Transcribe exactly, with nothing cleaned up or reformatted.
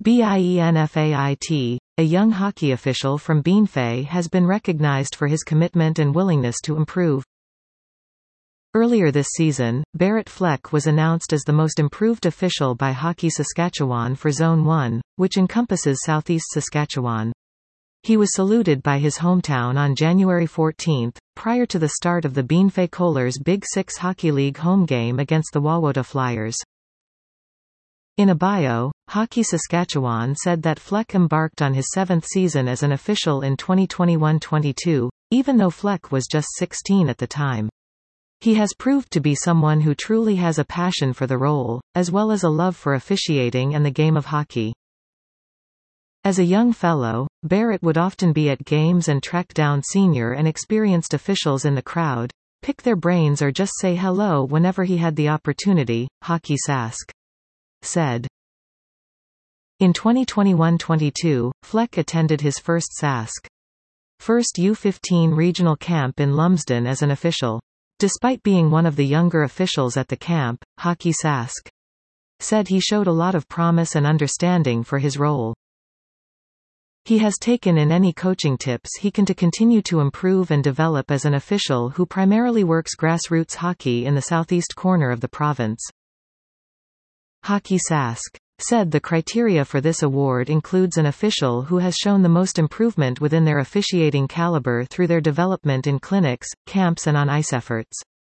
BIENFAIT, a young hockey official from Bienfait, has been recognized for his commitment and willingness to improve. Earlier this season, Barrett Fleck was announced as the most improved official by Hockey Saskatchewan for Zone one, which encompasses southeast Saskatchewan. He was saluted by his hometown on January fourteenth, prior to the start of the Bienfait Kohler's Big Six Hockey League home game against the Wawota Flyers. In a bio, Hockey Saskatchewan said that Fleck embarked on his seventh season as an official in twenty twenty-one twenty-two, even though Fleck was just sixteen at the time. He has proved to be someone who truly has a passion for the role, as well as a love for officiating and the game of hockey. As a young fellow, Barrett would often be at games and track down senior and experienced officials in the crowd, pick their brains or just say hello whenever he had the opportunity, Hockey Sask said. In twenty twenty-one twenty-two, Fleck attended his first Sask First U fifteen regional camp in Lumsden as an official. Despite being one of the younger officials at the camp, Hockey Sask said he showed a lot of promise and understanding for his role. He has taken in any coaching tips he can to continue to improve and develop as an official who primarily works grassroots hockey in the southeast corner of the province. Hockey Sask said the criteria for this award includes an official who has shown the most improvement within their officiating caliber through their development in clinics, camps and on-ice efforts.